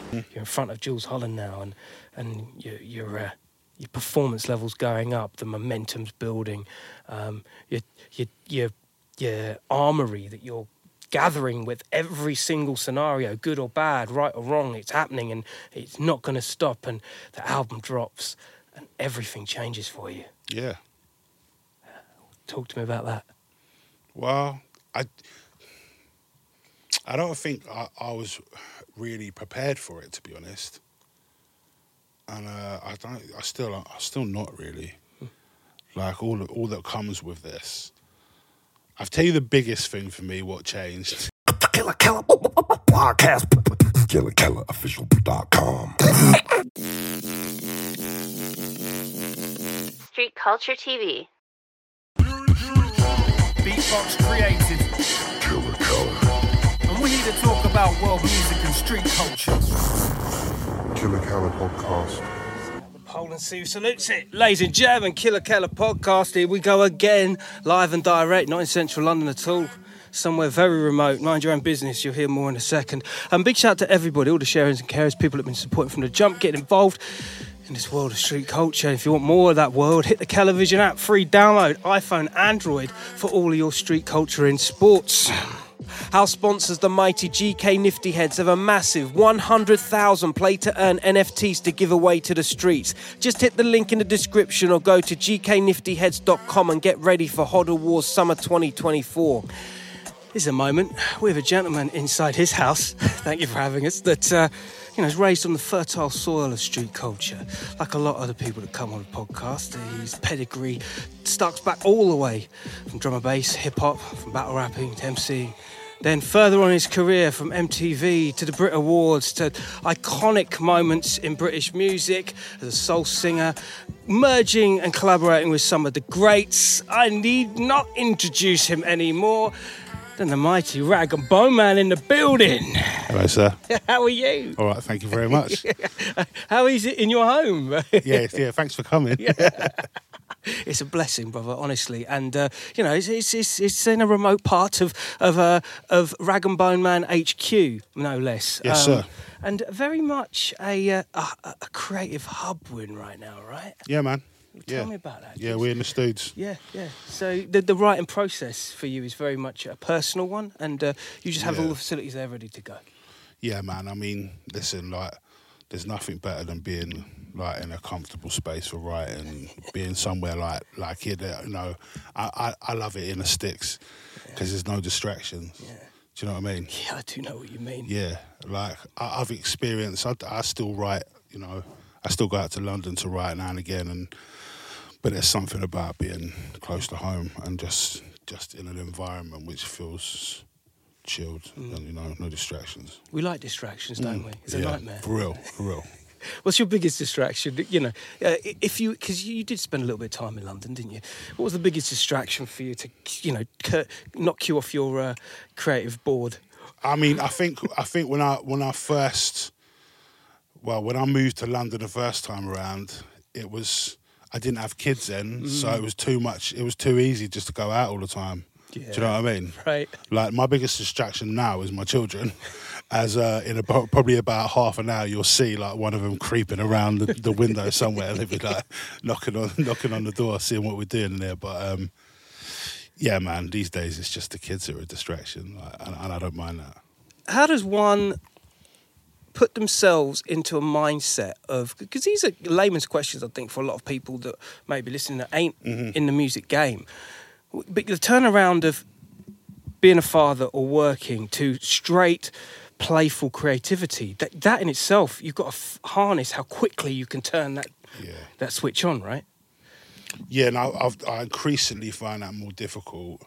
You're in front of Jules Holland now, and your performance level's going up, the momentum's building, your armory that you're gathering with every single scenario, good or bad, right or wrong, it's happening and it's not going to stop, and the album drops and everything changes for you. Yeah. Talk to me about that. Well, I don't think I was really prepared for it, to be honest. And I'm still not really. Like all that comes with this. I'll tell you the biggest thing for me, what changed. Killer podcast. KillerKellerOfficial.com. Street Culture TV. Beatbox created. Killer Keller. And we're here to talk about world music and street culture. Killer Keller podcast. Poland Sea salutes it. Ladies and gentlemen, Killer Keller podcast. Here we go again, live and direct, not in central London at all. Somewhere very remote. Mind your own business. You'll hear more in a second. Big shout out to everybody, all the sharers and carers, people that have been supporting from the jump, getting involved in this world of street culture. If you want more of that world, hit the Colovision app, free download, iPhone, Android, for all of your street culture in sports. Our sponsors, the mighty GK Nifty Heads, have a massive 100,000 play-to-earn NFTs to give away to the streets. Just hit the link in the description or go to gkniftyheads.com and get ready for Hodder Wars Summer 2024. Here's a moment. We have a gentleman inside his house, thank you for having us, that is raised on the fertile soil of street culture. Like a lot of the people that come on the podcast, his pedigree starts back all the way from drum and bass, hip-hop, from battle rapping to MC. Then further on his career, from MTV to the Brit Awards to iconic moments in British music as a soul singer, merging and collaborating with some of the greats. I need not introduce him anymore than the mighty Rag and Bone Man in the building. Hello, sir. How are you? All right, thank you very much. How is it in your home? yeah, thanks for coming. It's a blessing, brother, honestly. And, it's in a remote part of Rag and Bone Man HQ, no less. Yes, sir. And very much a creative hub we're in right now, right? Yeah, man. Tell me about that. Yeah, we're in the studs. Yeah. So the writing process for you is very much a personal one, and you just have all the facilities there ready to go. Yeah, man. I mean, listen, there's nothing better than being in a comfortable space for writing, being somewhere like here. I love it in the sticks because there's no distractions. Yeah. Do you know what I mean? Yeah, I do know what you mean. Yeah, I've experienced. I still write. I still go out to London to write now and again, but there's something about being close to home and just in an environment which feels chilled and no distractions. We like distractions, don't we? It's a nightmare. For real. What's your biggest distraction? Because you did spend a little bit of time in London, didn't you? What was the biggest distraction for you to, knock you off your creative board? I mean, I think when I moved to London the first time around, I didn't have kids then, so it was too much. It was too easy just to go out all the time. Yeah. Do you know what I mean? Right. Like, my biggest distraction now is my children. As in probably about half an hour, you'll see one of them creeping around the window somewhere. They'll be knocking on the door, seeing what we're doing in there. But yeah, man, these days it's just the kids that are a distraction, and I don't mind that. How does one put themselves into a mindset of, because these are layman's questions, I think, for a lot of people that may be listening that ain't in the music game, but the turnaround of being a father or working to straight playful creativity, that in itself, you've got to harness how quickly you can turn that switch on, right? Yeah, and I increasingly find that more difficult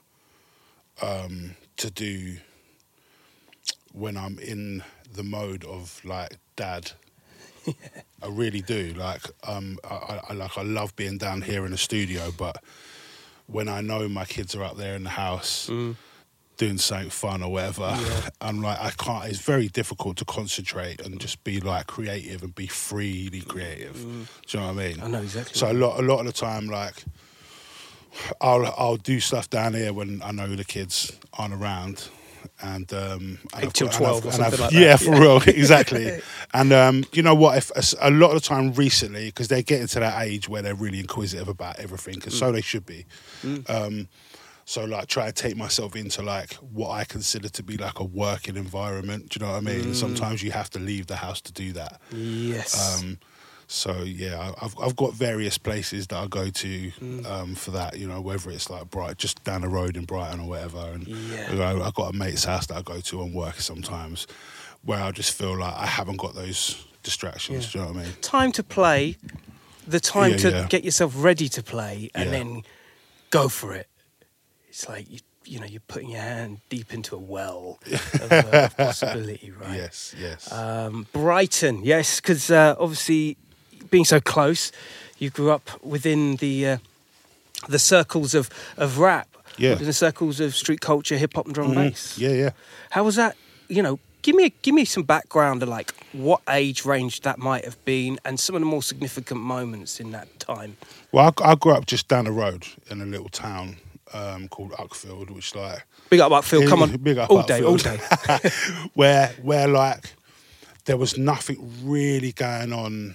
to do when I'm in the mode of dad. I really do. I love being down here in the studio, but when I know my kids are up there in the house doing something fun or whatever, I'm I can't. It's very difficult to concentrate and just be creative and be freely creative. Do you know what I mean? I know exactly. So a lot of the time, I'll do stuff down here when I know the kids aren't around. And 8 till 12 or something like that. Yeah, for real, exactly. And you know what? If a lot of the time recently, because they're getting to that age where they're really inquisitive about everything, and so they should be. So like try to take myself into like what I consider to be like a working environment. Do you know what I mean? And sometimes you have to leave the house to do that. Yes. So yeah, I've got various places that I go to for that. You know, whether it's like just down the road in Brighton or whatever. And Yeah. you know, I've got a mate's house that I go to on work sometimes, where I just feel like I haven't got those distractions. Yeah. Do you know what I mean? Time to play, the time Yeah, to yeah. get yourself ready to play, and Yeah. then go for it. It's like you know you're putting your hand deep into a well of possibility, right? Yes, yes. Brighton, yes, because obviously being so close, you grew up within the circles of rap, Yeah. within the circles of street culture, hip hop, and drum and bass. Yeah, yeah. How was that? You know, give me some background of like what age range that might have been, and some of the more significant moments in that time. Well, I grew up just down the road in a little town called Uckfield, which like Big up Uckfield, come on, big up all day, all Uckfield. day. where like there was nothing really going on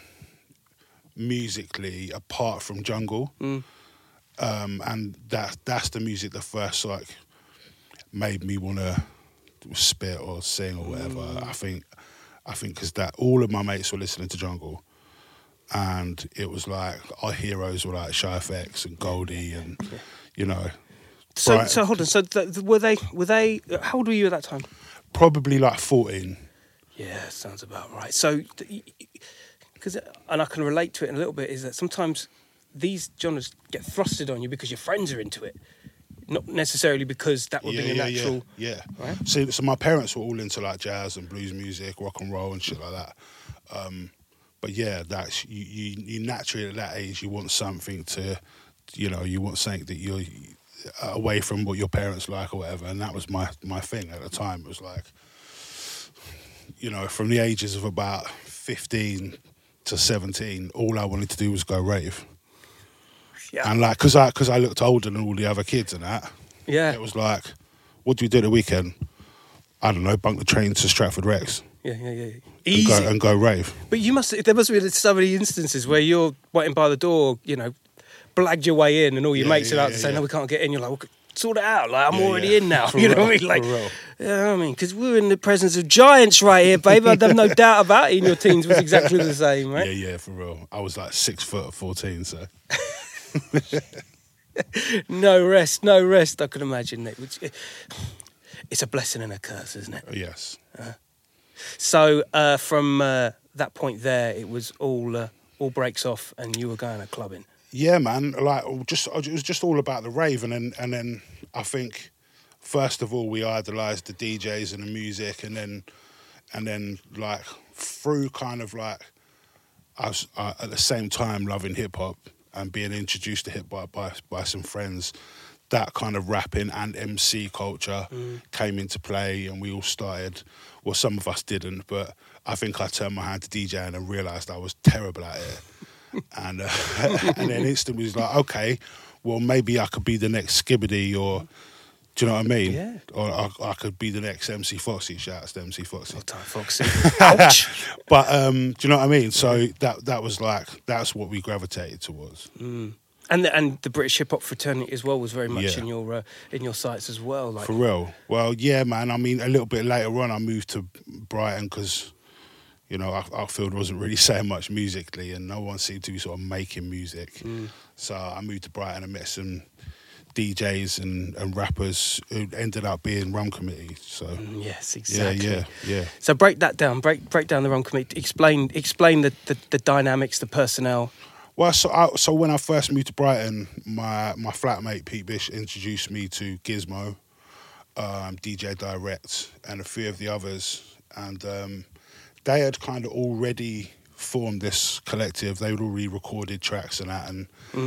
musically apart from jungle, and that's the music that first like made me want to spit or sing or whatever. I think because that all of my mates were listening to jungle, and it was like our heroes were like Shy FX and Goldie, and you know. So Bright- hold on. So were they? How old were you at that time? Probably like 14. Yeah, sounds about right. So, because and I can relate to it in a little bit, is that sometimes these genres get thrusted on you because your friends are into it, not necessarily because that would be a natural. Yeah. Right? So my parents were all into like jazz and blues music, rock and roll and shit like that. But yeah, that's you naturally at that age you want something to, you know, you want something that you're away from what your parents like or whatever, and that was my thing at the time. It was like, you know, from the ages of about 15 to 17, all I wanted to do was go rave. Yeah. And like, because I looked older than all the other kids and that, Yeah. it was like, what do you do the weekend? I don't know, bunk the train to Stratford Rex Yeah. Easy. and go rave. But there must be so many instances where you're waiting by the door, you know, blagged your way in, and all your mates are out to say, "No, we can't get in." You're like, well, "Sort it out." Like, I'm already in now. For You know real, what I mean? Like, for real. you know what I mean? Because we're in the presence of giants right here, babe. I have no doubt about it. In your teens was exactly the same, right? Yeah, for real. I was like 6 foot at 14, so. No rest. I can imagine it. It's a blessing and a curse, isn't it? Yes. So from that point there, it was all breaks off, and you were going to clubbing. Yeah, man. Like, it was just all about the rave, and then I think first of all we idolised the DJs and the music, and then like through kind of like I was at the same time loving hip hop and being introduced to hip hop by some friends. That kind of rapping and MC culture came into play, and we all started. Well, some of us didn't, but I think I turned my hand to DJing and realised I was terrible at it. And then instantly was like, okay, well maybe I could be the next Skibbity, or do you know what I mean? Yeah. Or I could be the next MC Foxy. Shout out to MC Foxy. Time, Foxy. Ouch. But do you know what I mean? So that was like that's what we gravitated towards. And the British hip hop fraternity as well was very much Yeah. in your sights as well. Like, For real. Well, yeah, man. I mean, a little bit later on, I moved to Brighton because, you know, Uckfield wasn't really saying much musically, and no one seemed to be sort of making music. So I moved to Brighton and met some DJs and rappers who ended up being Rum Committee. So yes, exactly. yeah. So break that down. Break down the Rum Committee. Explain the dynamics, the personnel. Well, so when I first moved to Brighton, my flatmate Pete Bish introduced me to Gizmo, DJ Direct, and a few of the others, and they had kind of already formed this collective. They had already recorded tracks and that,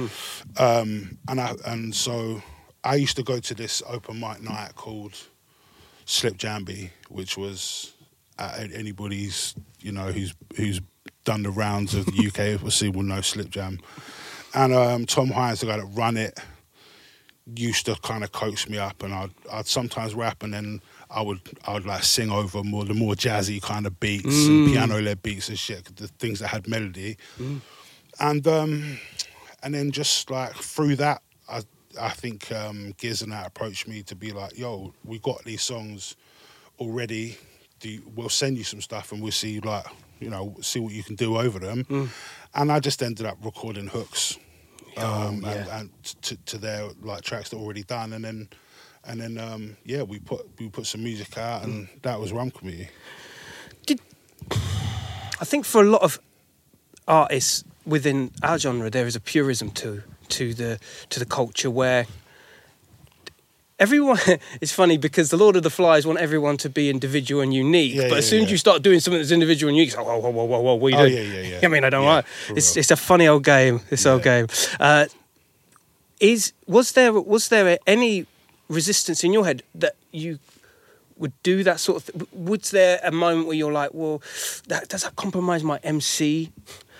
and so I used to go to this open mic night called Slip Jambi, which was anybody's, you know, who's done the rounds of the UK will know Slip Jam. And Tom Hines, the guy that run it, used to kind of coax me up, and I'd sometimes rap, and then I would like sing over the more jazzy kind of beats and piano led beats and shit, the things that had melody, and then just like through that, I think Giz and that approached me to be like, yo, we got these songs already. We'll send you some stuff, and we'll see like, you know, see what you can do over them. And I just ended up recording hooks. And to their like tracks that were already done, and then we put some music out, and that was Rum Committee. I think for a lot of artists within our genre, there is a purism to the culture where everyone. It's funny because the Lord of the Flies want everyone to be individual and unique, but as soon as you start doing something that's individual and unique, it's like, whoa, what are you doing? Yeah. I mean, I don't like. It's a funny old game. Old game. Was there any resistance in your head that you would do that sort of thing? Was there a moment where you're like, well, does that compromise my MC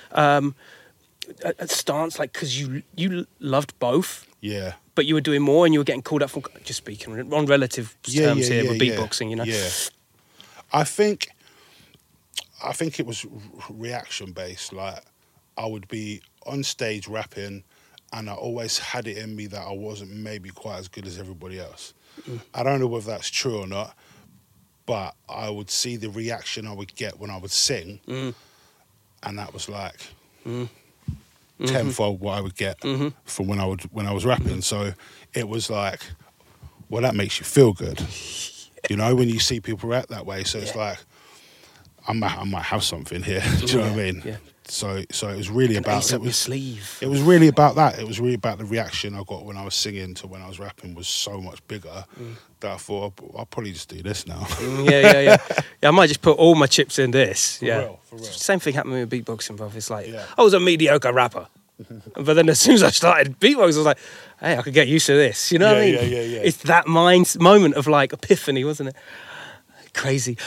stance? Like, because you loved both, but you were doing more, and you were getting called up for, just speaking on relative terms here with beatboxing, you know. Yeah, I think it was reaction based. Like, I would be on stage rapping, and I always had it in me that I wasn't maybe quite as good as everybody else. I don't know whether that's true or not, but I would see the reaction I would get when I would sing, and that was like tenfold what I would get from when I was rapping. So it was like, well, that makes you feel good, you know, when you see people react that way. So it's like, I might have something here. Do you know what I mean? Yeah. So it was really about your sleeve. It was really about that. It was really about the reaction I got when I was singing to when I was rapping was so much bigger that I thought I'll probably just do this now. Yeah. I might just put all my chips in this. For real. Same thing happened with beatboxing, bro. It's like I was a mediocre rapper, but then as soon as I started beatboxing, I was like, hey, I could get used to this. You know what I mean? Yeah. It's that moment of like epiphany, wasn't it? Crazy.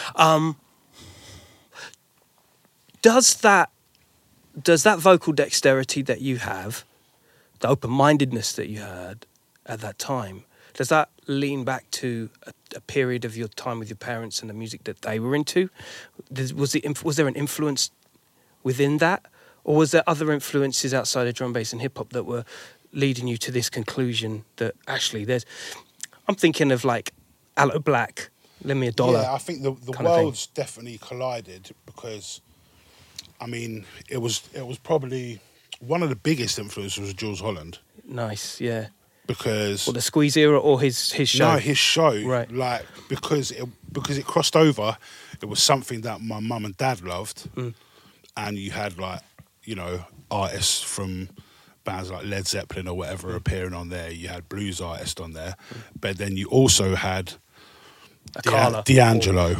Does that vocal dexterity that you have, the open-mindedness that you had at that time, does that lean back to a period of your time with your parents and the music that they were into? Was there an influence within that? Or was there other influences outside of drum bass and hip-hop that were leading you to this conclusion that actually I'm thinking of like Aloe Black, Lend Me a Dollar. Yeah, I think the worlds definitely collided because, I mean, it was probably one of the biggest influences was Jules Holland. Nice, yeah. Because the Squeeze era or his show? No, his show. Right. Like because it crossed over. It was something that my mum and dad loved, and you had like, you know, artists from bands like Led Zeppelin or whatever appearing on there. You had blues artists on there, but then you also had D'Angelo.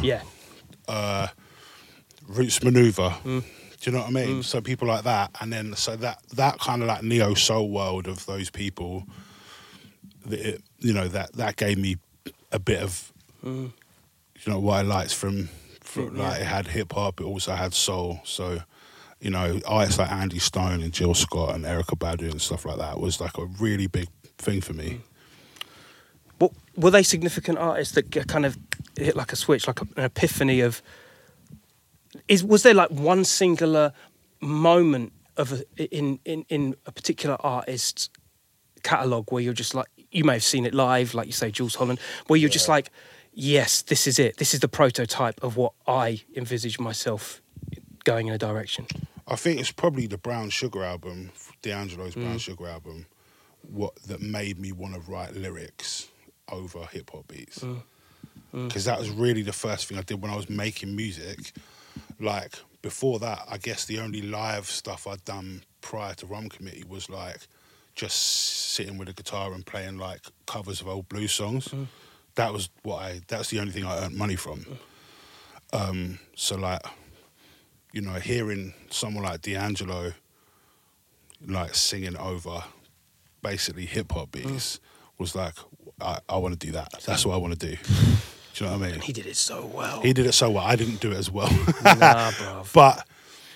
Roots Maneuver. Do you know what I mean? So people like that, and then so that kind of like neo soul world of those people, that gave me a bit of what I liked from like it had hip hop, it also had soul. So artists like Andy Stone and Jill Scott and Erykah Badu and stuff like that was like a really big thing for me. Were they significant artists that kind of hit like a switch, like an epiphany of? Was there like one singular moment of in a particular artist's catalogue where you're just like, you may have seen it live, like you say, Jules Holland, where you're just like, yes, this is it. This is the prototype of what I envisage myself going in a direction. I think it's probably the Brown Sugar album, D'Angelo's Brown Sugar album, that made me want to write lyrics over hip hop beats. Because that was really the first thing I did when I was making music. Like before that, I guess the only live stuff I'd done prior to Rum Committee was like just sitting with a guitar and playing like covers of old blues songs. That's the only thing I earned money from. So like, hearing someone like D'Angelo like singing over basically hip hop beats was like, I want to do that. That's what I want to do. Do you know what I mean? And he did it so well. I didn't do it as well. Nah, bruv. But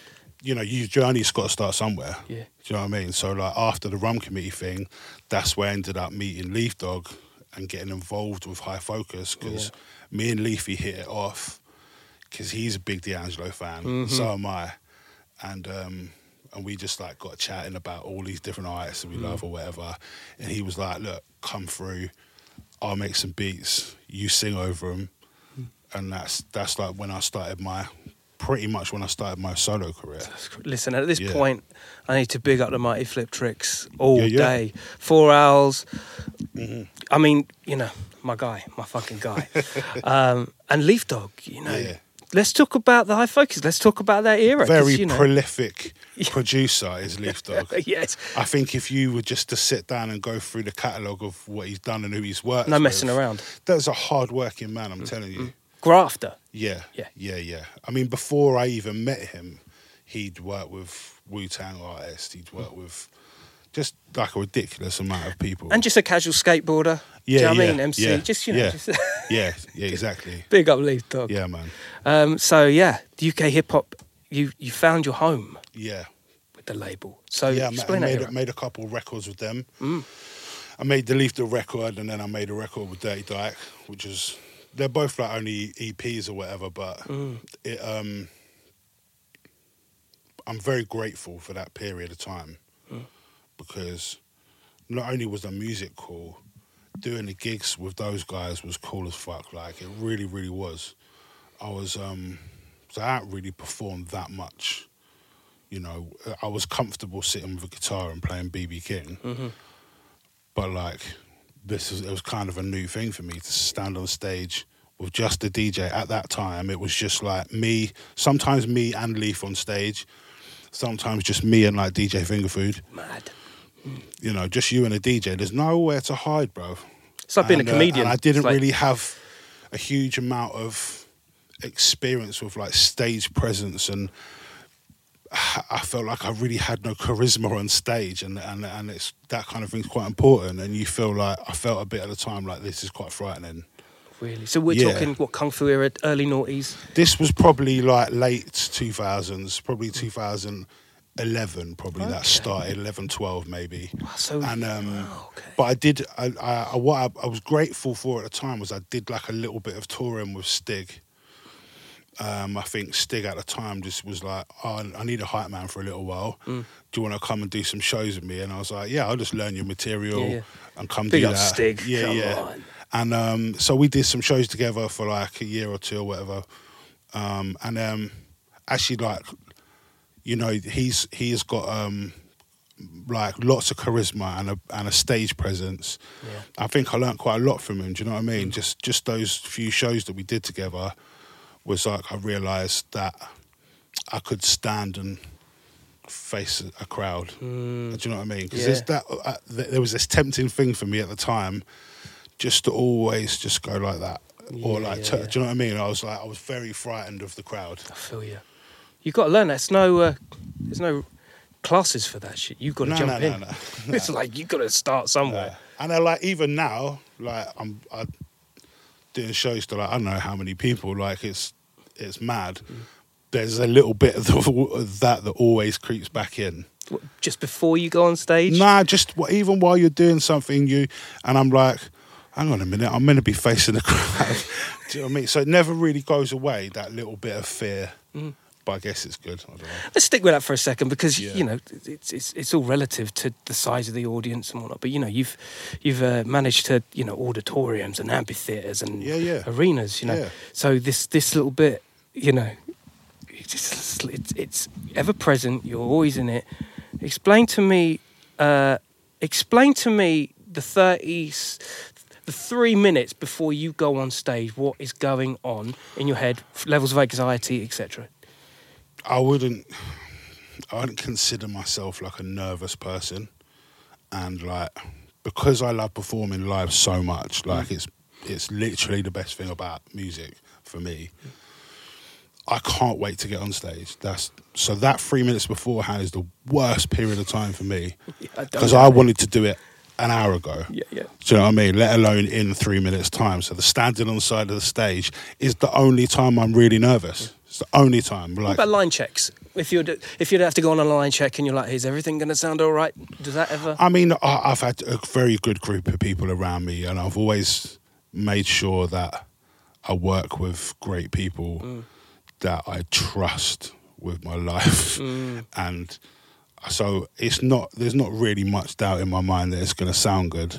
your journey's got to start somewhere. Yeah. Do you know what I mean? So like after the Rum Committee thing, that's where I ended up meeting Leaf Dog and getting involved with High Focus because me and Leafy hit it off because he's a big D'Angelo fan. So am I. And we just like got chatting about all these different artists that we love or whatever. And he was like, look, come through. I'll make some beats. You sing over them. And that's like when I started pretty much when I started my solo career. Listen, at this point, I need to big up the Mighty Flip Tricks all Yeah. day. 4 hours. I mean, my guy, my fucking guy. And Leaf Dog, Yeah. Let's talk about the High Focus. Let's talk about that era. 'cause, Very prolific producer is Leaf Dog. Yes. I think if you were just to sit down and go through the catalogue of what he's done and who he's worked No with, messing around. There's a hard-working man, I'm telling you. Grafter. Yeah. Yeah. I mean, before I even met him, he'd worked with Wu-Tang artists. He'd worked with just like a ridiculous amount of people. And just a casual skateboarder. Yeah, Do you know what I yeah, mean? MC. yeah, Just, yeah. just yeah, exactly. big up Leaf Dog. Yeah, man. The UK hip hop, you found your home Yeah. with the label. So Yeah, explain I that era. made a couple of records with them. I made the Leaf Dog record, and then I made a record with Dirty Dyke, which is they're both like only EPs or whatever, but it I'm very grateful for that period of time because not only was the music cool, doing the gigs with those guys was cool as fuck. Like it really, really was. I was so I hadn't really performed that much. I was comfortable sitting with a guitar and playing BB King. But like it was kind of a new thing for me to stand on stage with just the DJ. At that time, it was just like me, sometimes me and Leaf on stage, sometimes just me and like DJ Fingerfood. Mad. Just you and a DJ. There's nowhere to hide, bro. It's like being a comedian. And I didn't It's like- really have a huge amount of experience with like stage presence, and I felt like I really had no charisma on stage, and it's that kind of thing's quite important. And you feel like I felt a bit at the time like this is quite frightening. Really? So we're Yeah. talking, what, Kung Fu era, early noughties? This was probably like late 2000s, probably 2011, probably that started 11, 12 maybe. So, And okay. but I was grateful for at the time was I did like a little bit of touring with Stig. I think Stig at the time just was like, oh, I need a hype man for a little while. Do you want to come and do some shows with me? And I was like, yeah, I'll just learn your material Yeah. and come Big do up that. Stig, Yeah, come yeah. on. And so we did some shows together for like a year or two or whatever. Actually, like, he's got like lots of charisma and a stage presence. Yeah. I think I learned quite a lot from him. Do you know what I mean? Just those few shows that we did together was like I realised that I could stand and face a crowd. Do you know what I mean? Because there was this tempting thing for me at the time, just to always just go like that, or like do you know what I mean? I was very frightened of the crowd. I feel you. You've got to learn that. There's no classes for that shit. You've got to jump in. No. It's like you've got to start somewhere. And I like even now, like I'm doing shows to like I don't know how many people. Like it's mad. There's a little bit of that always creeps back in. What, just before you go on stage? Nah, even while you're doing something, and I'm like, hang on a minute, I'm meant to be facing the crowd. Do you know what I mean? So it never really goes away, that little bit of fear. But I guess it's good. I don't know. Let's stick with that for a second because it's all relative to the size of the audience and whatnot. But you've managed to auditoriums and amphitheaters and arenas. Yeah. So this little bit, it's ever present. You're always in it. Explain to me the 3 minutes before you go on stage. What is going on in your head? Levels of anxiety, etc. I wouldn't consider myself like a nervous person, and like because I love performing live so much, like it's literally the best thing about music for me. I can't wait to get on stage. So that 3 minutes beforehand is the worst period of time for me because I wanted to do it an hour ago. Yeah. Do you know what I mean? Let alone in 3 minutes' time. So the standing on the side of the stage is the only time I'm really nervous. It's the only time. What Like, about line checks? If you'd have to go on a line check and you're like, is everything going to sound all right? Does that ever? I mean, I've had a very good group of people around me, and I've always made sure that I work with great people that I trust with my life, and so there's not really much doubt in my mind that it's going to sound good.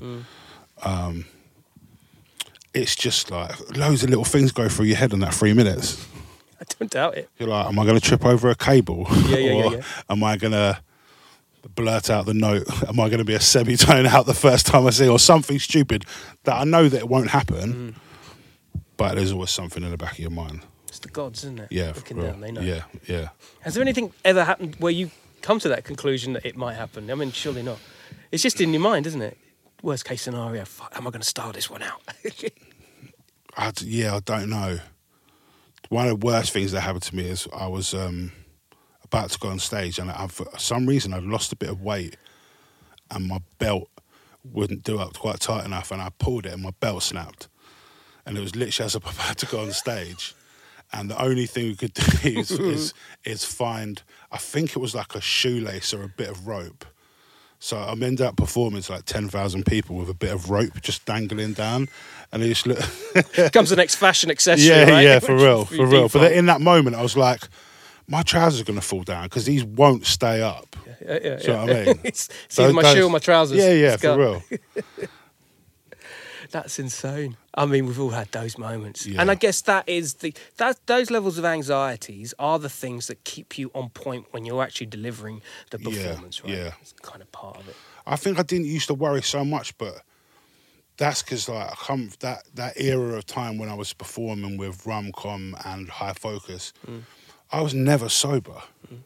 It's just like loads of little things go through your head in that 3 minutes. I don't doubt it. You're like, am I going to trip over a cable? Yeah. Or am I going to blurt out the note? Am I going to be a semitone out the first time I see, or something stupid that I know that it won't happen, but there's always something in the back of your mind. It's the gods, isn't it? Yeah, Looking for real. down, they know. Yeah. Has there anything ever happened where you come to that conclusion that it might happen? I mean, surely not. It's just in your mind, isn't it? Worst case scenario, fuck, am I going to style this one out? I don't know. One of the worst things that happened to me is I was about to go on stage, and for some reason I'd lost a bit of weight, and my belt wouldn't do up quite tight enough, and I pulled it and my belt snapped. And it was literally as I'm about to go on stage, and the only thing we could do is find, I think it was like a shoelace or a bit of rope. So I ended up performing to like 10,000 people with a bit of rope just dangling down, and it just Becomes the next fashion accessory, right? Yeah, for real. Default. But then in that moment, I was like, my trousers are going to fall down because these won't stay up. Yeah. Do you know what I mean? It's either my shoe or my trousers. Yeah, It's for got- real. That's insane. I mean, we've all had those moments, Yeah. and I guess that is those levels of anxieties are the things that keep you on point when you're actually delivering the performance, right? yeah. It's kind of part of it. I think I didn't used to worry so much, but that's because like I come that era of time when I was performing with Rumcom and High Focus, I was never sober.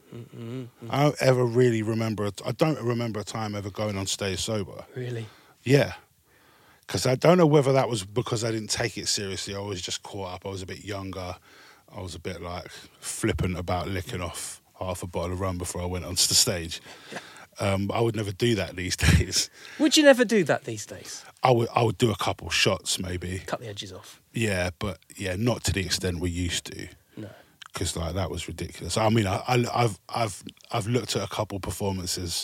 I don't ever really remember. I don't remember a time ever going on stage sober. Really. Yeah. Because I don't know whether that was because I didn't take it seriously. I was just caught up. I was a bit younger. I was a bit like flippant about licking off half a bottle of rum before I went onto the stage. But I would never do that these days. Would you never do that these days? I would do a couple shots maybe. Cut the edges off. Yeah, but yeah, not to the extent we used to. No. Because like that was ridiculous. I mean, I've looked at a couple performances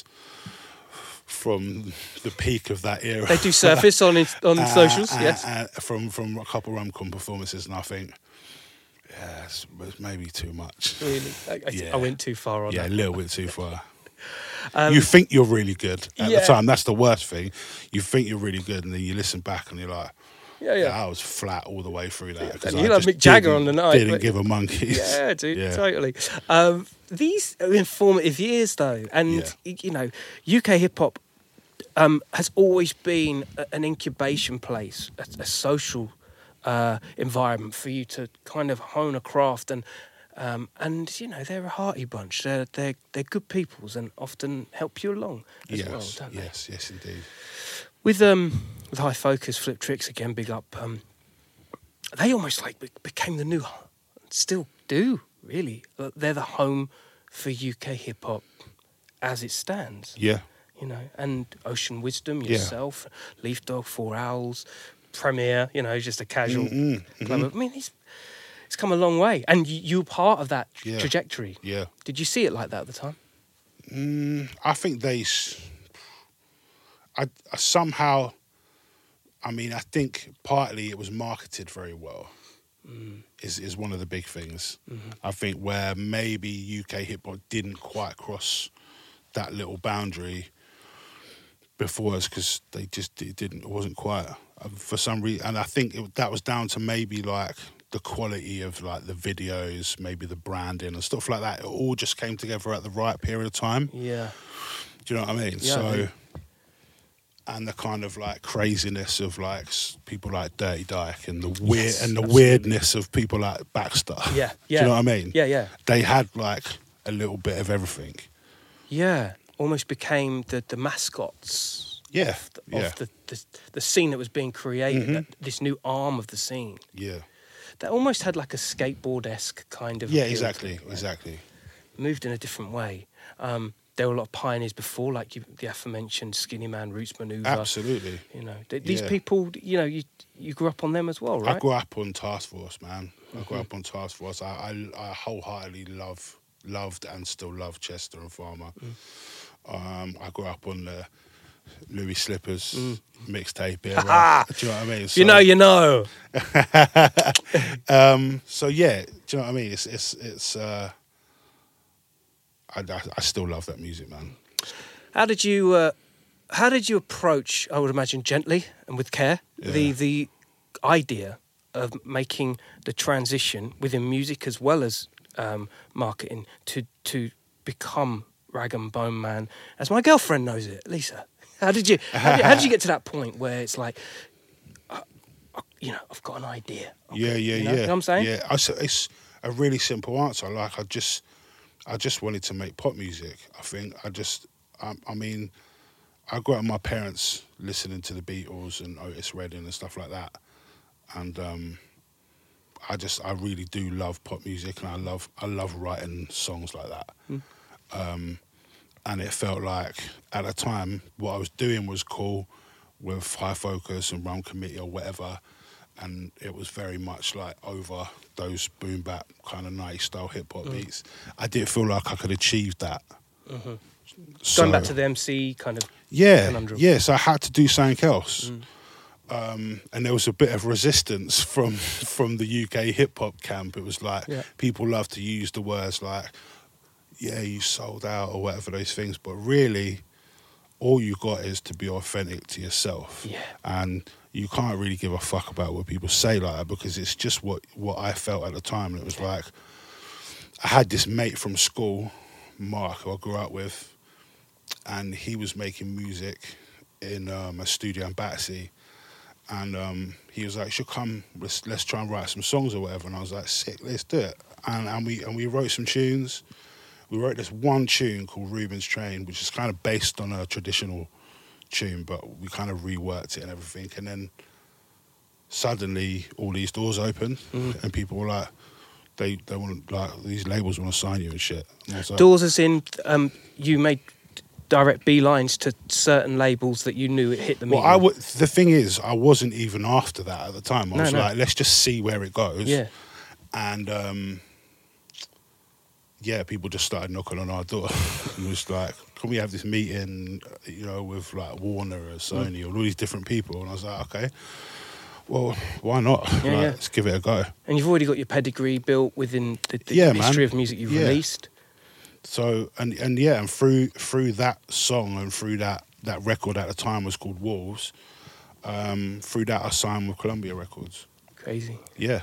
from the peak of that era. They do surface on socials, yes. From a couple Rumcom performances, and I think, yeah, it's maybe too much. Really, Yeah. I went too far on Yeah, that. a little bit too far. You think you're really good at the time. That's the worst thing. You think you're really good, and then you listen back, and you're like, Yeah. I was flat all the way through that. 'cause You're I like just Mick Jagger didn't- on the night, Didn't but- give a monkeys. Yeah, dude, Yeah. totally. These are informative years, though, and you know, UK hip hop has always been an incubation place, a social environment for you to kind of hone a craft, and you know, they're a hearty bunch. They're good peoples and often help you along as well, don't they? Yes, indeed. With High Focus, Flip Tricks again, big up. They almost like became the new, still do really. They're the home for UK hip hop as it stands. Yeah. You know, and Ocean Wisdom, Yeah. yourself, Leaf Dog, Four Owls, Premier. You know, just a casual club. I mean, it's come a long way, and you're part of that Yeah. trajectory. Yeah. Did you see it like that at the time? I think I somehow, I mean, I think partly it was marketed very well. Is one of the big things. I think where maybe UK hip hop didn't quite cross that little boundary before us because it wasn't quite for some reason, and I think that was down to maybe like the quality of like the videos, maybe the branding and stuff like that. It all just came together at the right period of time. Yeah. Do you know what I mean? Yeah, I do. And the kind of like craziness of like people like Dirty Dyke and the weird Yes, and the absolutely. weirdness of people like Baxter. Yeah. Do you know what I mean? Yeah. They had like a little bit of everything. Yeah, almost became the mascots. Yeah, Of the scene that was being created, this new arm of the scene. Yeah. That almost had like a skateboard-esque kind of Yeah, appeal to exactly, it, right? exactly. Moved in a different way. There were a lot of pioneers before, like the aforementioned Skinny Man, Roots Maneuver. Absolutely. You know, these Yeah. people, you know, you grew up on them as well, right? I grew up on Task Force, man. I grew up on Task Force. I wholeheartedly love loved and still love Chester and Farmer. I grew up on the Louis Slippers mixtape era. Do you know what I mean? So, you know. So yeah, do you know what I mean? It's I still love that music, man. How did you approach? I would imagine gently and with care the idea of making the transition within music as well as marketing to become Rag and Bone Man, as my girlfriend knows it, Lisa. How did you get to that point where it's like, I've got an idea? Okay, you know what I'm saying? Yeah, it's a really simple answer. Like I just wanted to make pop music. I think I mean, I grew up with my parents listening to the Beatles and Otis Redding and stuff like that, and I really do love pop music, and I love writing songs like that. And it felt like at the time what I was doing was cool with High Focus and Rum Committee or whatever, and it was very much like over those boom bap kind of 90s style hip hop beats. I didn't feel like I could achieve that. So, Going back to the MC kind of conundrum. Yeah, so I had to do something else. And there was a bit of resistance from the UK hip hop camp. It was like people love to use the words like, yeah, you sold out or whatever, those things, but really all you got is to be authentic to yourself. Yeah. And you can't really give a fuck about what people say like that, because it's just what I felt at the time. And it was like, I had this mate from school, Mark, who I grew up with, and he was making music in a studio in Battersea. And he was like, "Should come, let's try and write some songs or whatever." And I was like, "Sick, let's do it." And we wrote some tunes. We wrote this one tune called Reuben's Train, which is kind of based on a traditional tune, but we kind of reworked it and everything. And then suddenly all these doors opened, and people were like, they want, like, these labels want to sign you and shit. And I was like, Doors as in you made direct beelines to certain labels that you knew it hit the meter. well, the thing is, I wasn't even after that at the time. I was like, let's just see where it goes. Yeah. And people just started knocking on our door and was like, can we have this meeting, with like Warner or Sony or all these different people? And I was like, okay, well, why not? Let's give it a go. And you've already got your pedigree built within the history of music you've released. So and through that song and through that record at the time was called Wolves. Through that I signed with Columbia Records. Crazy. Yeah.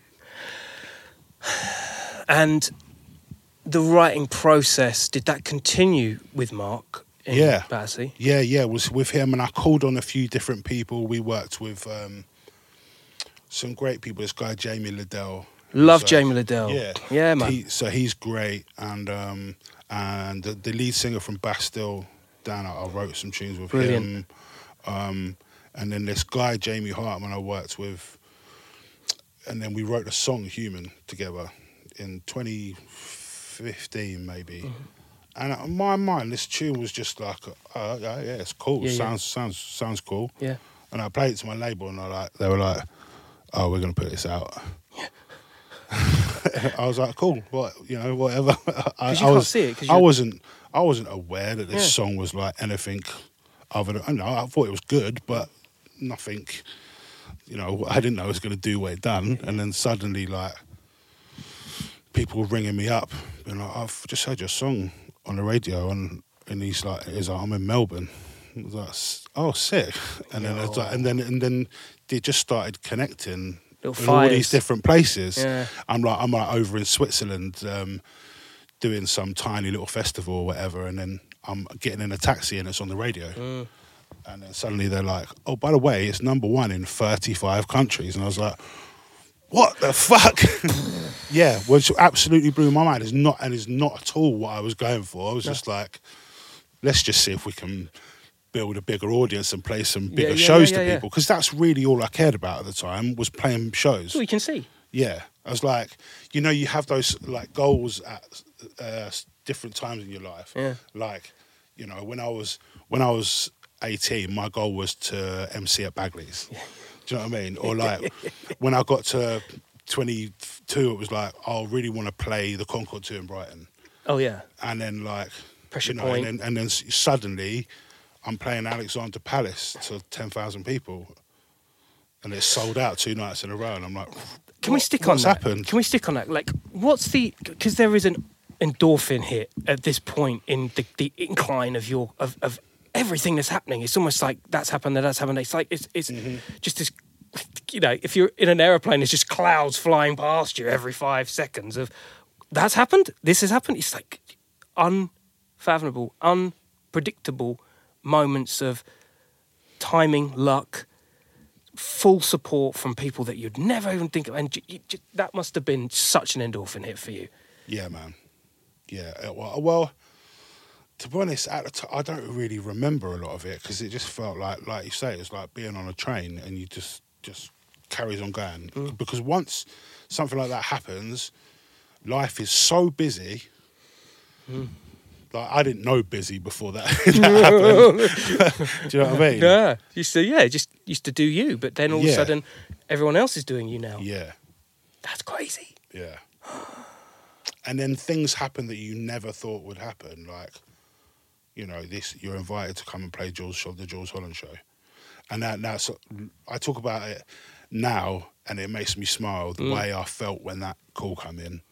And the writing process, did that continue with Mark in Battersea? Yeah, it was with him, and I called on a few different people. We worked with some great people. This guy, Jamie Liddell. Love Jamie Liddell. Yeah, man. He's great, and the lead singer from Bastille, Dan, I wrote some tunes with him. And then this guy, Jamie Hartman, I worked with, and then we wrote a song, Human, together in 2015 maybe. And in my mind, this tune was just like, it's cool. Sounds cool. Yeah. And I played it to my label, and they were like, "Oh, we're gonna put this out." I was like, "Cool, whatever." I can't see it. I wasn't aware that this song was like anything other than. I thought it was good, but nothing. I didn't know it was going to do what it done, and then suddenly, like, people were ringing me up, and I've just heard your song on the radio, and he's like, "I'm in Melbourne." I was like, "Oh, sick!" And then it's like, and then they just started connecting in all these different places. Yeah. I'm like over in Switzerland, doing some tiny little festival or whatever, and then I'm getting in a taxi and it's on the radio. And then suddenly they're like, "Oh, by the way, it's #1 in 35 countries." And I was like, "What the fuck?" Yeah, which absolutely blew my mind. It's not at all what I was going for. I was just like, let's just see if we can build a bigger audience and play some bigger shows to people. Because that's really all I cared about at the time, was playing shows. Well, you can see. Yeah. I was like, you have those like goals at different times in your life. Yeah. Like, when I was 18, my goal was to MC at Bagley's. Yeah. Do you know what I mean? Or like when I got to 22, it was like, I really want to play the Concord 2 in Brighton. Oh yeah. and then like Pressure you know, point. and then suddenly I'm playing Alexander Palace to 10,000 people, and it's sold out 2 nights in a row, and I'm like, Can we stick on what's that? happened? Can we stick on that? Like, what's the? Because there is an endorphin hit at this point in the incline of your of everything that's happening. It's almost like that's happened, that's happened. It's like it's just this. You know, if you're in an aeroplane, there's just clouds flying past you every 5 seconds of that's happened. This has happened. It's like unfathomable, unpredictable moments of timing, luck, full support from people that you'd never even think of. And that must have been such an endorphin hit for you. Yeah, man. Yeah. Well, to be honest, at the I don't really remember a lot of it because it just felt like you say, it's like being on a train and you just carries on going. Because once something like that happens, life is so busy. Like I didn't know busy before that, that happened. Do you know what I mean? Yeah, just used to do you, but then all of a Yeah. sudden, everyone else is doing you now. Yeah. That's crazy. Yeah. And then things happen that you never thought would happen. Like, you know, you're invited to come and play the Jules Holland show. And that's, I talk about it now and it makes me smile the way I felt when that call came in.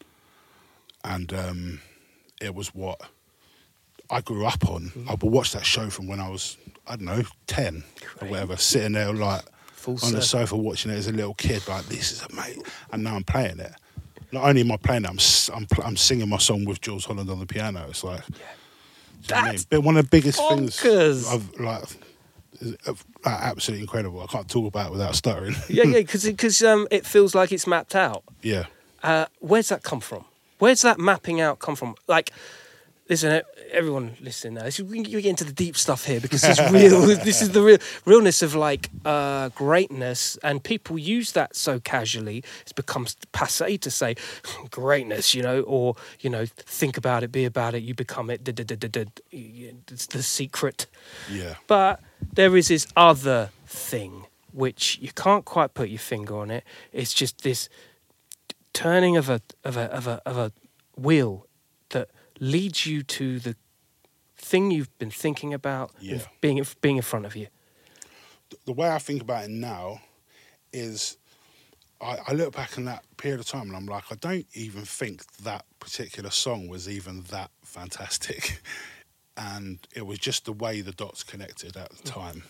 And it was what I grew up on. I would watch that show from when I was, I don't know, 10 or whatever, sitting there like Full on the circle. sofa watching it as a little kid, like, this is amazing. And now I'm playing it. Not only am I playing it, I'm singing my song with Jules Holland on the piano. It's like, do you know what I mean? That's But one of the biggest bonkers. things I've like absolutely incredible. I can't talk about it without stuttering. Yeah, because it feels like it's mapped out. Yeah. Where's that come from? Where's that mapping out come from? Like, listen, everyone listening now. We get into the deep stuff here because it's real. This is the realness of like greatness, and people use that so casually. It becomes passé to say greatness, you know, or you know, think about it, be about it. You become it. It's the secret. Yeah. But there is this other thing which you can't quite put your finger on it. It's just this turning of a wheel that leads you to the thing you've been thinking about Yeah. being in front of you. The way I think about it now is I look back in that period of time and I'm like, I don't even think that particular song was even that fantastic. And it was just the way the dots connected at the time.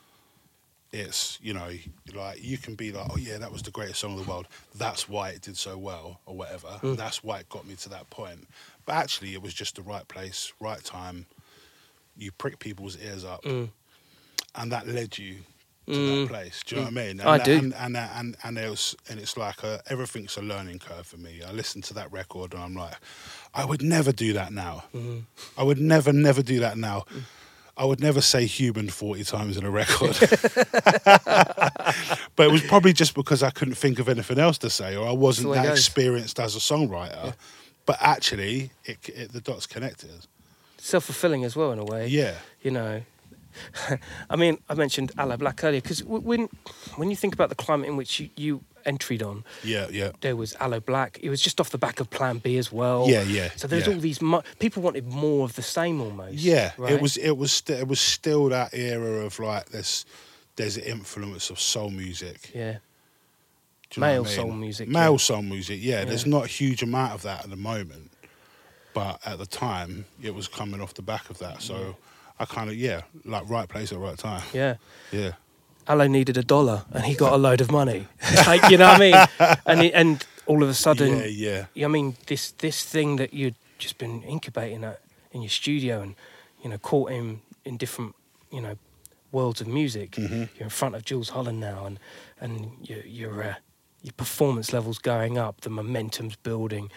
It's, you know, like you can be like, oh yeah, that was the greatest song in the world. That's why it did so well or whatever. That's why it got me to that point. But actually it was just the right place, right time. You prick people's ears up and that led you to that place. Do you know what I mean? And I do. And it's like everything's a learning curve for me. I listen to that record and I'm like, I would never do that now. I would never do that now. I would never say human 40 times in a record. But it was probably just because I couldn't think of anything else to say or I wasn't That's the way that it goes. experienced as a songwriter. Yeah. But actually, the dots connected. Self-fulfilling as well in a way. Yeah. You know, I mean, I mentioned Aloe Black earlier because when you think about the climate in which you entered on, Yeah. there was Aloe Black. It was just off the back of Plan B as well. Yeah. So there's yeah. all these people wanted more of the same almost. Yeah, right? it was still that era of like there's an influence of soul music. Yeah. Do you know Male what I mean? soul music. Male yeah. soul music. Yeah, there's not a huge amount of that at the moment, but at the time it was coming off the back of that. So I kind of like right place at right time. Yeah. Yeah. Aloe needed $1 and he got a load of money. Like, you know what I mean? And all of a sudden, Yeah. I mean, this thing that you'd just been incubating at in your studio and, you know, caught him in different, you know, worlds of music. You're in front of Jules Holland now and your performance level's going up, the momentum's building,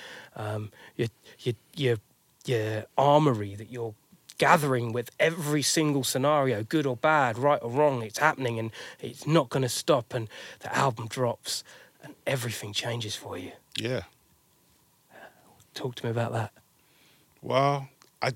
your armory that you're gathering with every single scenario, good or bad, right or wrong, it's happening and it's not going to stop, and the album drops and everything changes for you. Yeah. Talk to me about that. Well, I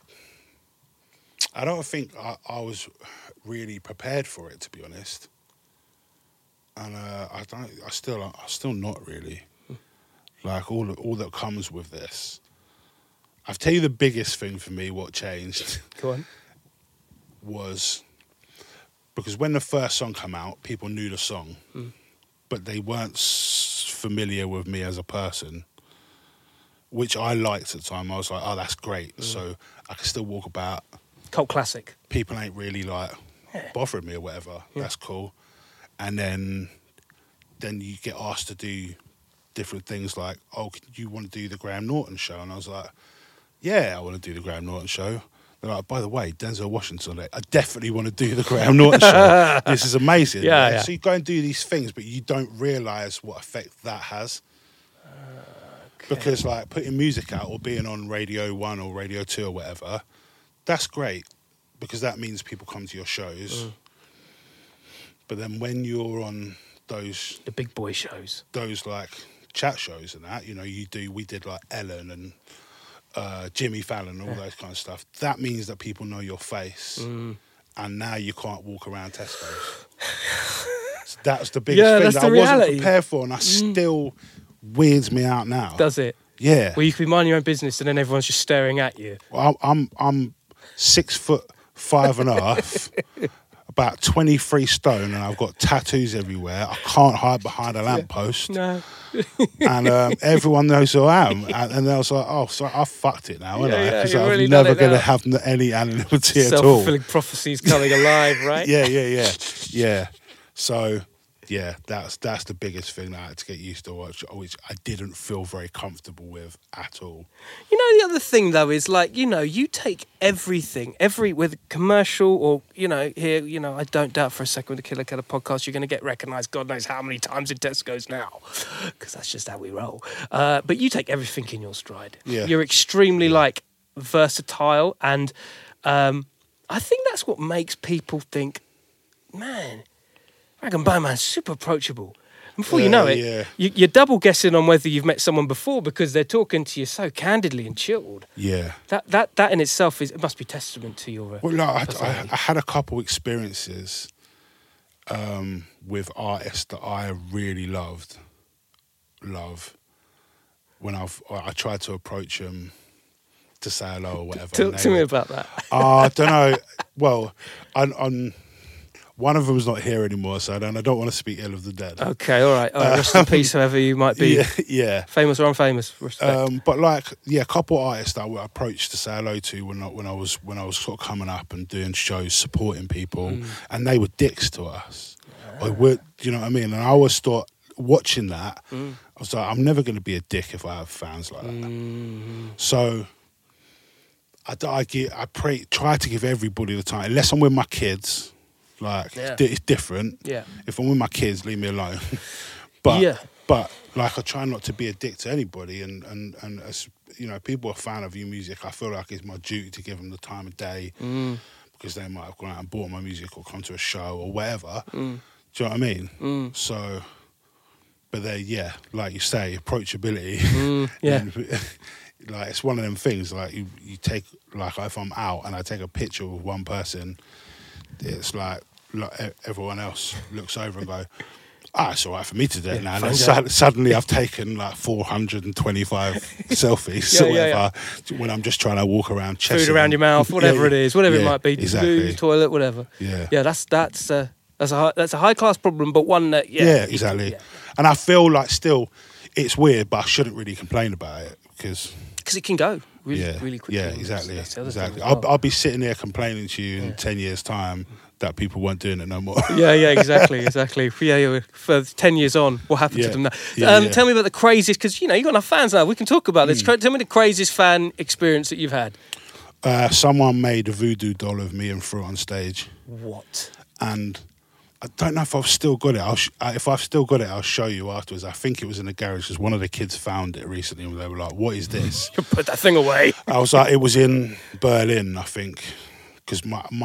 don't think I was really prepared for it, to be honest. And I'm still not really. Like all that comes with this. I'll tell you the biggest thing for me, what changed, Go on. was because when the first song came out, people knew the song, but they weren't familiar with me as a person, which I liked at the time. I was like, oh, that's great. So I can still walk about. Cult classic. People ain't really like bothering me or whatever. Yeah. That's cool. And then you get asked to do different things like, oh, you want to do the Graham Norton show? And I was like, yeah, I want to do the Graham Norton show. They're like, by the way, Denzel Washington, I definitely want to do the Graham Norton show. This is amazing. Yeah. So you go and do these things, but you don't realise what effect that has. Because like putting music out or being on Radio 1 or Radio 2 or whatever, that's great because that means people come to your shows. But then when you're on the big boy shows, those like chat shows and that, we did like Ellen and Jimmy Fallon and all those kind of stuff. That means that people know your face, and now you can't walk around Tesco's. So that's the biggest thing that's that the I reality. wasn't prepared for, and I still weirds me out now. Does it? Yeah. Well, you can be minding your own business, and then everyone's just staring at you. Well, I'm 6'5.5", about 23 stone, and I've got tattoos everywhere. I can't hide behind a lamppost. No. And everyone knows who I am. And I was like, oh, so I fucked it now, aren't I? Yeah, Because you've I'm really done never it going to now. have any anonymity at all. Self-fulfilling prophecies coming alive, right? Yeah. So, yeah, that's the biggest thing that I had to get used to, which I didn't feel very comfortable with at all. You know, the other thing, though, is like, you take everything, with commercial or, here, I don't doubt for a second with the Killer Keller podcast, you're going to get recognised God knows how many times in Tesco's now, because that's just how we roll. But you take everything in your stride. Yeah. You're extremely, versatile, and I think that's what makes people think, man, Rag and Bone Man's super approachable. And before you know it, yeah. you're double guessing on whether you've met someone before because they're talking to you so candidly and chilled. Yeah. That in itself it must be testament to your. Well, no, I had a couple experiences with artists that I really love. When I tried to approach them to say hello or whatever. Talk to me about that. I don't know. Well, on one of them's not here anymore, so I don't want to speak ill of the dead. Okay, all right. Rest in peace, whoever you might be. Yeah. Famous or unfamous. Respect. But a couple of artists that I approached to say hello to when I was sort of coming up and doing shows, supporting people, and they were dicks to us. Do you know what I mean? And I always thought, watching that, I was like, I'm never going to be a dick if I have fans like that. So I try to give everybody the time, unless I'm with my kids. It's different. Yeah. If I'm with my kids, leave me alone. But I try not to be a dick to anybody, and as people are a fan of your music, I feel like it's my duty to give them the time of day because they might have gone out and bought my music or come to a show or whatever. Do you know what I mean? So, but like you say, approachability. It's one of them things. Like you take, if I'm out and I take a picture with one person, it's like everyone else looks over and go, it's all right for me to do it now. And then suddenly I've taken 425 selfies or whatever when I'm just trying to walk around checking. Food around your mouth, whatever it is, whatever it might be. Exactly. Toilet, whatever. Yeah. That's a high class problem, but one that exactly. And I feel like still it's weird, but I shouldn't really complain about it because it can go really quickly. Yeah, exactly. That's the other thing Exactly. as well. I'll be sitting there complaining to you in 10 years' time that people weren't doing it no more. Yeah, exactly. Yeah, for 10 years on, what happened to them now? Tell me about the craziest, because, you've got enough fans now. We can talk about this. Tell me the craziest fan experience that you've had. Someone made a voodoo doll of me and threw it on stage. What? And I don't know if I've still got it. If I've still got it, I'll show you afterwards. I think it was in the garage because one of the kids found it recently and they were like, what is this? Put that thing away. I was like, it was in Berlin, I think, because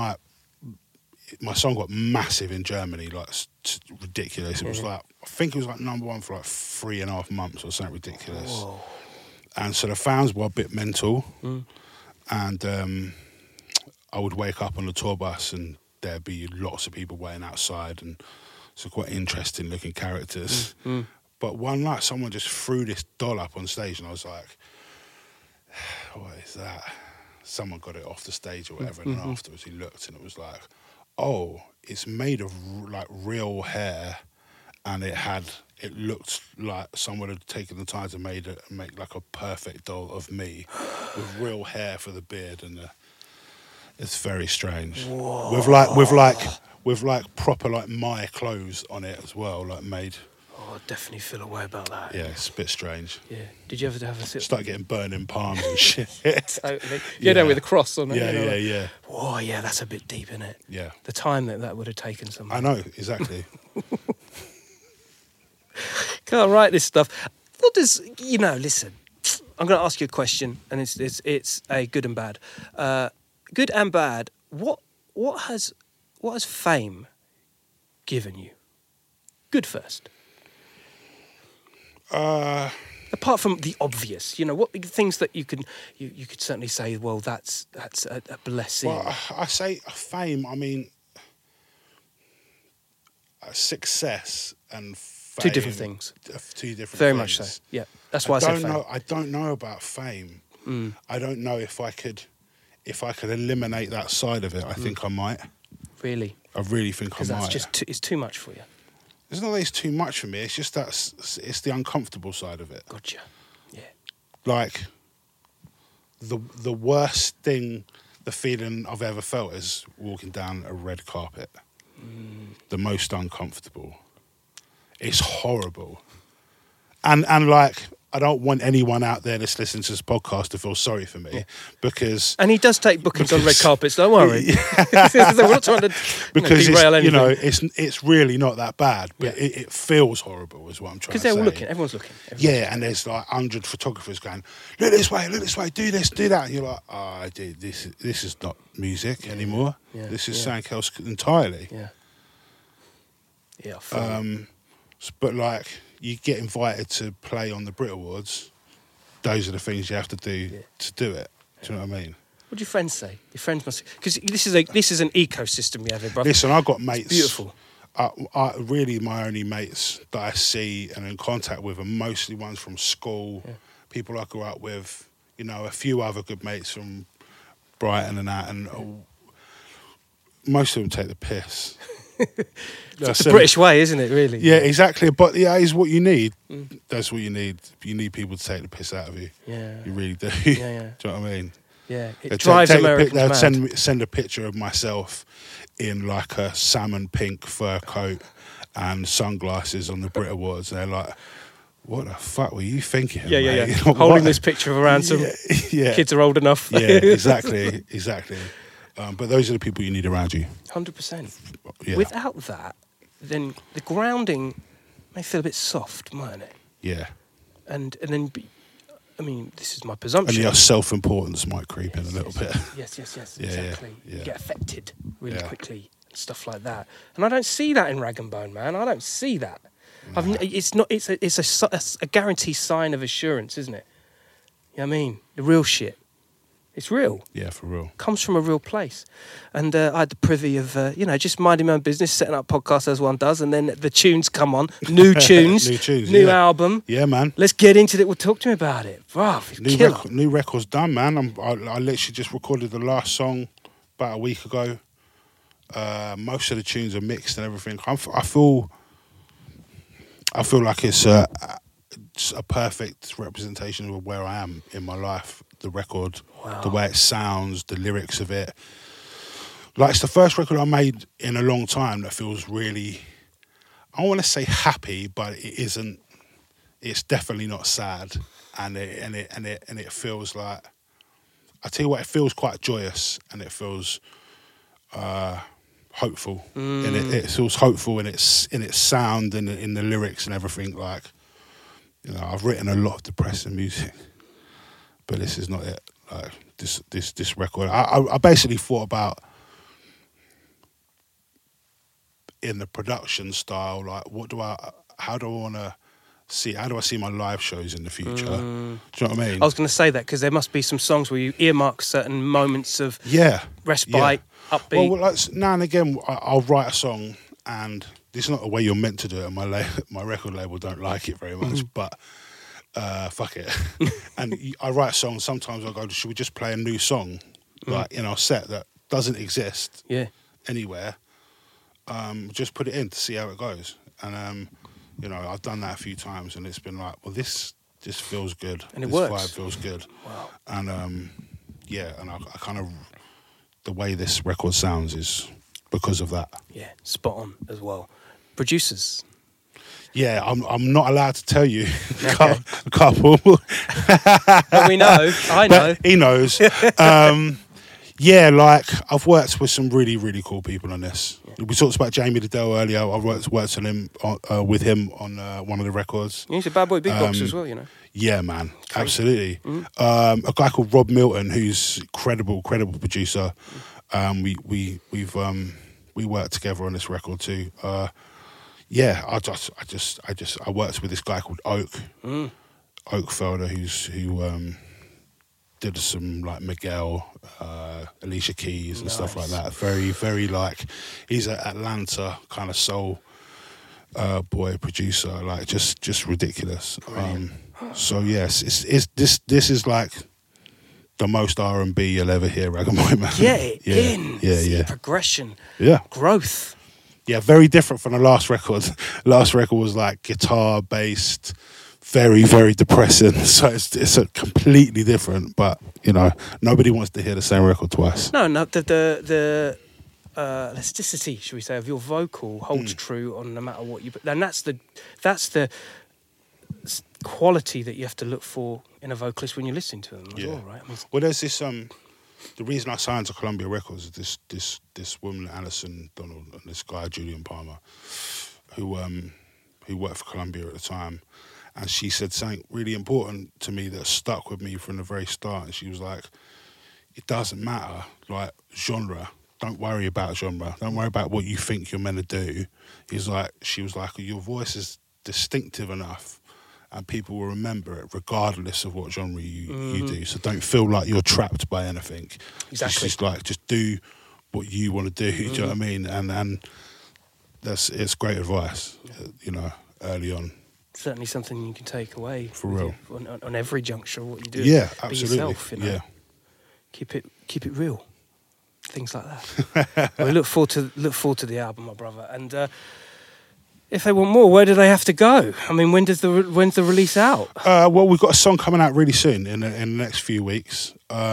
my song got massive in Germany, ridiculous. It was I think it was #1 for 3.5 months or something ridiculous. Whoa. And so the fans were a bit mental. And I would wake up on the tour bus and there'd be lots of people waiting outside, and so quite interesting looking characters. But one night someone just threw this doll up on stage and I was like, what is that? Someone got it off the stage or whatever, and then afterwards he looked and it was like, oh, it's made of like real hair, and it looked like someone had taken the time to make like a perfect doll of me with real hair for the beard, and it's very strange. Whoa. With like proper like my clothes on it as well, like made. Oh, I definitely feel a way about that. Yeah, it's a bit strange. Yeah. Did you ever have a sip? Start getting burning palms and shit. Totally. You know, with a cross on it. Yeah, you know, yeah, like, yeah. Oh, yeah, that's a bit deep, isn't it? Yeah. The time that would have taken someone. I know, exactly. Can't write this stuff. What does, listen, I'm going to ask you a question, and it's a good and bad. Good and bad, what has fame given you? Good first. Apart from the obvious, what things that you could certainly say, well, that's a blessing. Well, I say fame, I mean, success and fame. Two different things. Two different Very things. much so. Yeah, that's why I said fame. I don't know about fame. I don't know if I could eliminate that side of it. I think I might. Really? I really think I might. Because that's it's too much for you. It's not that it's too much for me. It's just that it's the uncomfortable side of it. Gotcha. Yeah. Like the worst thing, the feeling I've ever felt is walking down a red carpet. The most uncomfortable. It's horrible. And like, I don't want anyone out there that's listening to this podcast to feel sorry for me, because... And he does take bookings on red carpets, don't worry. We're not trying to because derail anything. it's really not that bad, but it feels horrible is what I'm trying to say. Because they're all looking, everyone's looking. And there's like 100 photographers going, look this way, do this, do that. And you're like, dude, this is not music anymore. Yeah. This is something else entirely. Yeah. Yeah. But like, you get invited to play on the Brit Awards, those are the things you have to do to do it. Do you know what I mean? What do your friends say? Your friends must... Because this is an ecosystem we have here, brother. Listen, I've got mates... It's beautiful. Really, my only mates that I see and in contact with are mostly ones from school, people I grew up with, a few other good mates from Brighton and that, and most of them take the piss. It's the British way, isn't it, really? Yeah, exactly. But yeah, it's what you need. That's what you need. You need people to take the piss out of you. Yeah. You really do. Yeah. Do you know what I mean? Yeah. It drives Americans mad. Send a picture of myself in like a salmon pink fur coat and sunglasses on the Brit Awards, and they're like, what the fuck were you thinking? Yeah. mate? Holding this picture of around some kids are old enough. Yeah, exactly. But those are the people you need around you. 100%. Yeah. Without that, then the grounding may feel a bit soft, mightn't it? Yeah. And then, this is my presumption. And your self-importance might creep in a little bit. Yes, Yeah, exactly. yeah. You get affected really Yeah. quickly and stuff like that. And I don't see that in Rag and Bone, man. I don't see that. It's not. It's a guaranteed sign of assurance, isn't it? You know what I mean? The real shit. It's real. Yeah, for real. Comes from a real place. And I had the privy of, just minding my own business, setting up podcasts as one does, and then the tunes come on. New tunes. New album. Yeah, man. Let's get into it. Well, talk to me about it. Bruv, New record's done, man. I literally just recorded the last song about a week ago. Most of the tunes are mixed and everything. I feel like it's a perfect representation of where I am in my life. The record, the way it sounds, the lyrics of it. Like, it's the first record I made in a long time that feels really, I don't want to say happy, but it isn't. It's definitely not sad, and it feels like, I tell you what, it feels quite joyous, and it feels hopeful, and it feels hopeful in its sound and in the lyrics and everything. Like, I've written a lot of depressing music. But this is not it. Like this record, I basically thought about in the production style, like how do I want to see? How do I see my live shows in the future? Do you know what I mean? I was going to say that because there must be some songs where you earmark certain moments of respite, upbeat. Well, like, now and again, I'll write a song, and this is not the way you're meant to do it. My record label don't like it very much, but. fuck it. And I write songs. Sometimes I go, should we just play a new song, like in our set that doesn't exist anywhere? Just put it in to see how it goes. And you know, I've done that a few times, and it's been like, well, this just feels good, and it this works. vibe feels good. Wow. And and I kind of, the way this record sounds is because of that. Yeah, spot on as well. Producers. Yeah, I'm not allowed to tell you Okay. a couple. But we know. I know. But he knows. Yeah, like I've worked with some really, really cool people on this. We talked about Jamie Liddell earlier. I've worked with him on one of the records. He's a bad boy beatboxer as well, you know. Yeah, man, absolutely. A guy called Rob Milton, who's credible producer. We worked together on this record too. Yeah, I worked with this guy called Oak Felder, who did some like Miguel, Alicia Keys and stuff like that. Very, very like, he's an Atlanta kind of soul boy producer, like just ridiculous. So yes, it's this is like the most R&B you'll ever hear, Rag and Boy Man. See progression, growth. Yeah, very different from the last record. Last record was like guitar based, very, very depressing. So it's a completely different. But you know, nobody wants to hear the same record twice. No, the elasticity, should we say, of your vocal holds true on no matter what you. And that's the quality that you have to look for in a vocalist when you're listening to them as well, right? I mean, well, there's this the reason I signed to Columbia Records is this woman Alison Donald and this guy Julian Palmer, who worked for Columbia at the time, and she said something really important to me that stuck with me from the very start. And she was like, "It doesn't matter, like genre. Don't worry about genre. Don't worry about what you think you're meant to do." She was like, "Your voice is distinctive enough, and people will remember it regardless of what genre you do. So don't feel like you're trapped by anything. Exactly. Just do what you want to do. Do you know what I mean? And it's great advice, you know, early on. Certainly something you can take away For real. on every juncture of what you do. Yeah, Be absolutely. yourself, you know? Yeah. Keep it real. Things like that. We look forward to the album, my brother. And if they want more, where do they have to go? I mean, when's the release out? Well, we've got a song coming out really soon in the next few weeks.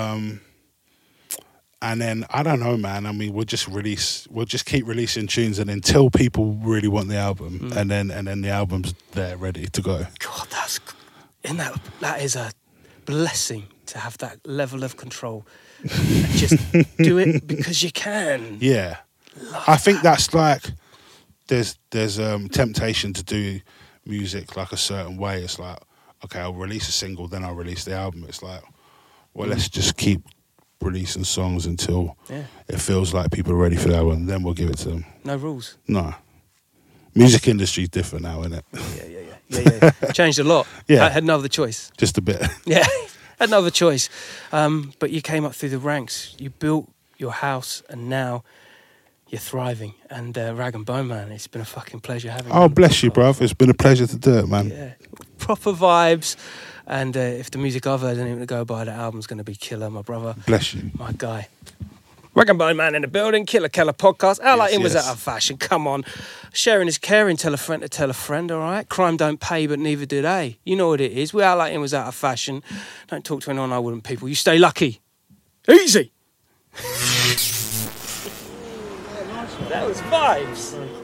And then I don't know, man. I mean, we'll just keep releasing tunes, and until people really want the album, and then the album's there, ready to go. God, that is a blessing to have that level of control. And just do it because you can. Yeah, I think that's like there's temptation to do music like a certain way. It's like, okay, I'll release a single, then I'll release the album. It's like, well, let's just keep releasing songs until it feels like people are ready for that one. Then we'll give it to them. No rules. No. Music industry's different now, isn't it? Yeah. Changed a lot. Yeah. I had no other choice. Just a bit. Yeah, had no other choice. But you came up through the ranks. You built your house, and now you're thriving. And Rag and Bone Man, it's been a fucking pleasure having you. Oh, bless you, bruv. It's been a pleasure to do it, man. Yeah, proper vibes. And if the music I've heard anything to go by, the album's going to be killer, my brother. Bless you. My guy. Rag and Bone Man in the building, Killer Keller podcast. How like him was yes. out of fashion. Come on. Sharing is caring. Tell a friend to tell a friend, all right? Crime don't pay, but neither do they. You know what it is. We out like him was out of fashion. Don't talk to anyone I wouldn't, people. You stay lucky. Easy. That was vibes.